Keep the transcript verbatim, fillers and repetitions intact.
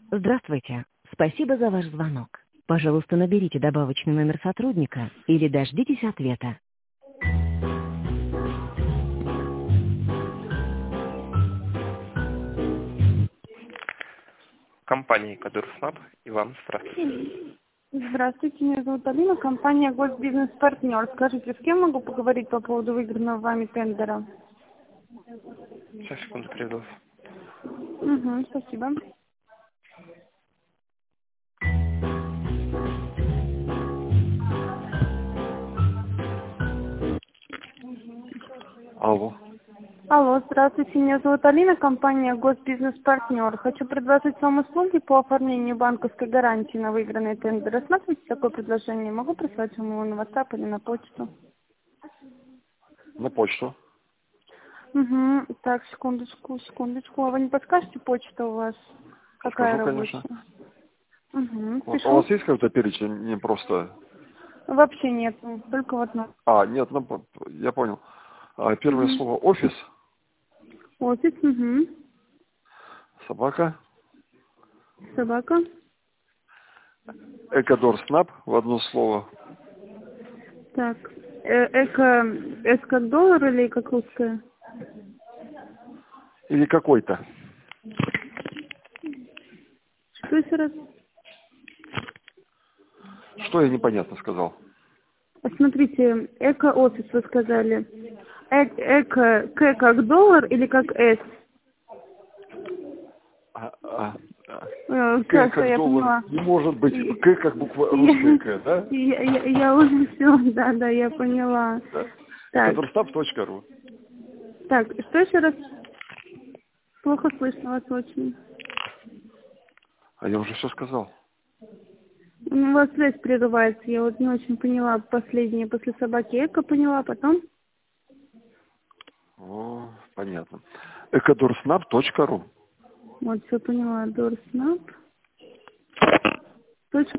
Здравствуйте. Спасибо за ваш звонок. Пожалуйста, наберите добавочный номер сотрудника или дождитесь ответа. Компания Экодорснаб. Иван, здравствуйте. Здравствуйте, меня зовут Алина, компания Госбизнес-партнер. Скажите, с кем могу поговорить по поводу выигранного вами тендера? Сейчас, секунду, перейду. Угу, спасибо. Алло. Алло, здравствуйте, меня зовут Алина, компания Госбизнес-партнер. Хочу предложить вам услуги по оформлению банковской гарантии на выигранный тендер. Рассматривайте такое предложение. Могу прислать вам его на WhatsApp или на почту? На почту. Угу, так, секундочку, секундочку. А вы не подскажете, почта у вас какая Скажу, рабочая? конечно. Угу, Вот, а у пишу. вас есть какой-то перечень, не просто... Вообще нет, только вот на А, нет, ну, п- п- я понял. А, первое угу. слово офис, Офис, угу. собака, Собака. Экодорснаб в одно слово. Так. Э, эко, С как доллар или как русская? Или какой-то. Что еще раз? Что я непонятно сказал? Смотрите, эко-офис вы сказали. Э, эко, К как доллар или как С? А, а, а. Э, К Хорошо, как я доллар. поняла. Не может быть. И- К как буква русская К, да? Я, я, я уже все, да, да, я поняла. Да. Так, Экодорснаб точка ру. так, что еще раз? Плохо слышно вас очень. А я уже все сказал. У вас связь прерывается, я вот не очень поняла последнее, после собаки эко поняла, потом... О, понятно. Экодорснаб точка ру. Вот, все поняла, Дорснап. Точка